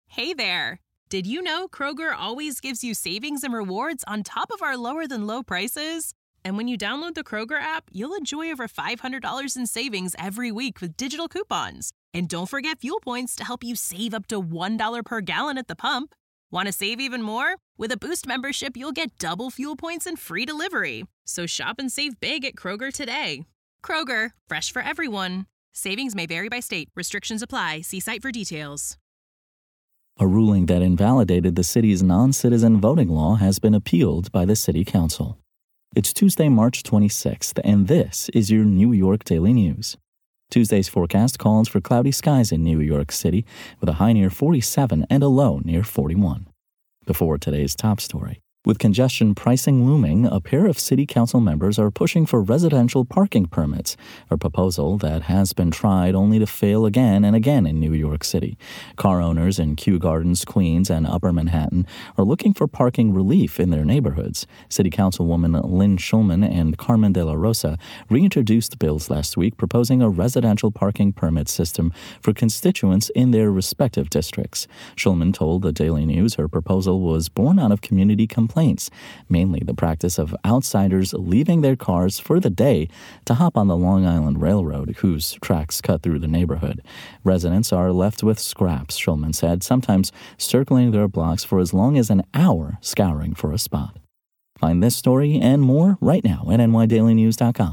Hey there! Did you know Kroger always gives you savings and rewards on top of our lower-than-low prices? And when you download the Kroger app, you'll enjoy over $500 in savings every week with digital coupons. And don't forget fuel points to help you save up to $1 per gallon at the pump. Want to save even more? With a Boost membership, you'll get double fuel points and free delivery. So shop and save big at Kroger today. Kroger, fresh for everyone. Savings may vary by state. Restrictions apply. See site for details. A ruling that invalidated the city's non-citizen voting law has been appealed by the city council. It's Tuesday, March 26th, and this is your New York Daily News. Tuesday's forecast calls for cloudy skies in New York City, with a high near 47 and a low near 41. Before today's top story. With congestion pricing looming, a pair of city council members are pushing for residential parking permits, a proposal that has been tried only to fail again and again in New York City. Car owners in Kew Gardens, Queens, and Upper Manhattan are looking for parking relief in their neighborhoods. City Councilwoman Lynn Schulman and Carmen de la Rosa reintroduced bills last week proposing a residential parking permit system for constituents in their respective districts. Schulman told the Daily News her proposal was born out of community complaints, mainly the practice of outsiders leaving their cars for the day to hop on the Long Island Railroad, whose tracks cut through the neighborhood. Residents are left with scraps, Schulman said, sometimes circling their blocks for as long as an hour scouring for a spot. Find this story and more right now at nydailynews.com.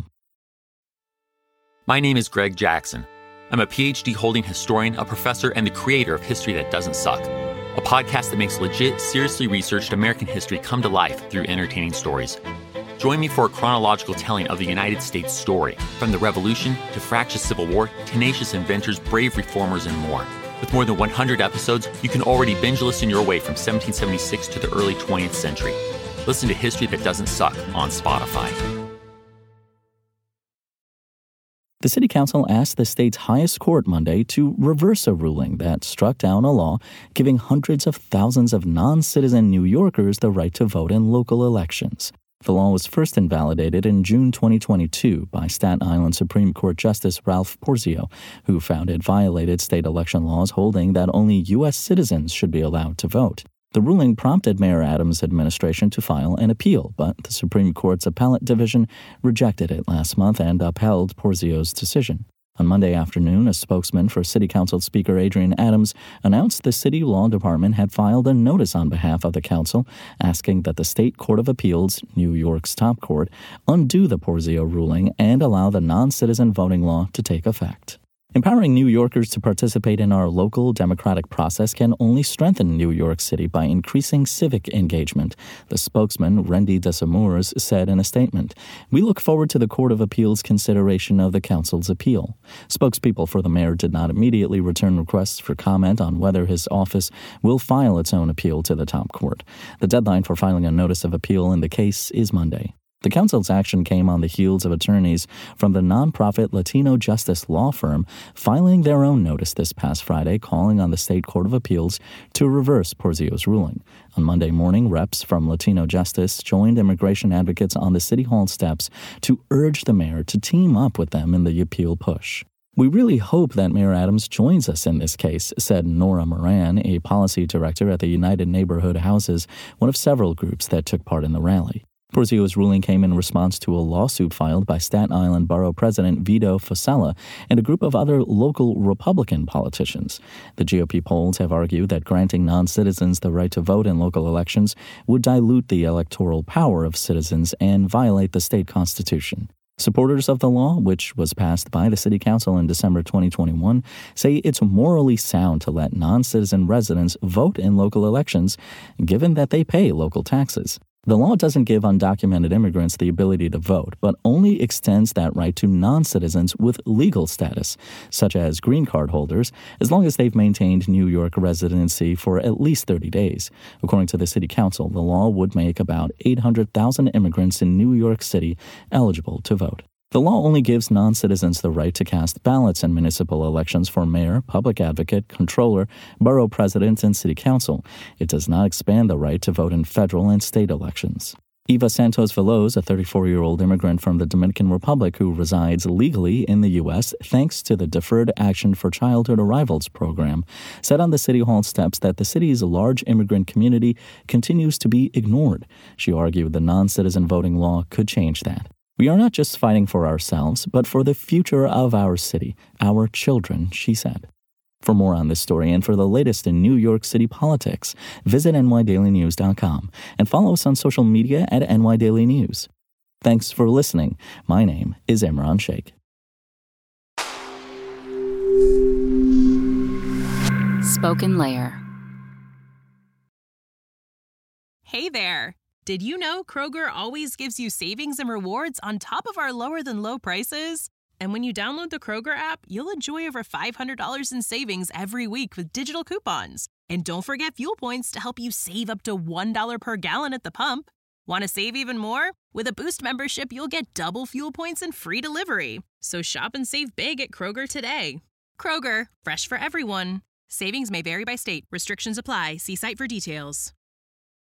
My name is Greg Jackson. I'm a PhD-holding historian, a professor, and the creator of History That Doesn't Suck, a podcast that makes legit, seriously researched American history come to life through entertaining stories. Join me for a chronological telling of the United States story, from the Revolution to fractious Civil War, tenacious inventors, brave reformers, and more. With more than 100 episodes, you can already binge listen your way from 1776 to the early 20th century. Listen to History That Doesn't Suck on Spotify. The City Council asked the state's highest court Monday to reverse a ruling that struck down a law giving hundreds of thousands of non-citizen New Yorkers the right to vote in local elections. The law was first invalidated in June 2022 by Staten Island Supreme Court Justice Ralph Porzio, who found it violated state election laws holding that only U.S. citizens should be allowed to vote. The ruling prompted Mayor Adams' administration to file an appeal, but the Supreme Court's appellate division rejected it last month and upheld Porzio's decision. On Monday afternoon, a spokesman for City Council Speaker Adrienne Adams announced the City Law Department had filed a notice on behalf of the council asking that the State Court of Appeals, New York's top court, undo the Porzio ruling and allow the non-citizen voting law to take effect. Empowering New Yorkers to participate in our local democratic process can only strengthen New York City by increasing civic engagement, the spokesman, Rendi Desamours, said in a statement. We look forward to the Court of Appeals' consideration of the council's appeal. Spokespeople for the mayor did not immediately return requests for comment on whether his office will file its own appeal to the top court. The deadline for filing a notice of appeal in the case is Monday. The council's action came on the heels of attorneys from the nonprofit Latino Justice law firm filing their own notice this past Friday calling on the State Court of Appeals to reverse Porzio's ruling. On Monday morning, reps from Latino Justice joined immigration advocates on the City Hall steps to urge the mayor to team up with them in the appeal push. We really hope that Mayor Adams joins us in this case, said Nora Moran, a policy director at the United Neighborhood Houses, one of several groups that took part in the rally. Porzio's ruling came in response to a lawsuit filed by Staten Island Borough President Vito Fossella and a group of other local Republican politicians. The GOP polls have argued that granting non-citizens the right to vote in local elections would dilute the electoral power of citizens and violate the state constitution. Supporters of the law, which was passed by the City Council in December 2021, say it's morally sound to let non-citizen residents vote in local elections, given that they pay local taxes. The law doesn't give undocumented immigrants the ability to vote, but only extends that right to non-citizens with legal status, such as green card holders, as long as they've maintained New York residency for at least 30 days. According to the City Council, the law would make about 800,000 immigrants in New York City eligible to vote. The law only gives non-citizens the right to cast ballots in municipal elections for mayor, public advocate, controller, borough president, and city council. It does not expand the right to vote in federal and state elections. Eva Santos Veloz, a 34-year-old immigrant from the Dominican Republic who resides legally in the U.S. thanks to the Deferred Action for Childhood Arrivals program, said on the City Hall steps that the city's large immigrant community continues to be ignored. She argued the non-citizen voting law could change that. We are not just fighting for ourselves, but for the future of our city, our children, she said. For more on this story and for the latest in New York City politics, visit nydailynews.com and follow us on social media at nydailynews. Thanks for listening. My name is Imran Sheikh. Spoken Layer. Hey there! Did you know Kroger always gives you savings and rewards on top of our lower-than-low prices? And when you download the Kroger app, you'll enjoy over $500 in savings every week with digital coupons. And don't forget fuel points to help you save up to $1 per gallon at the pump. Want to save even more? With a Boost membership, you'll get double fuel points and free delivery. So shop and save big at Kroger today. Kroger, fresh for everyone. Savings may vary by state. Restrictions apply. See site for details.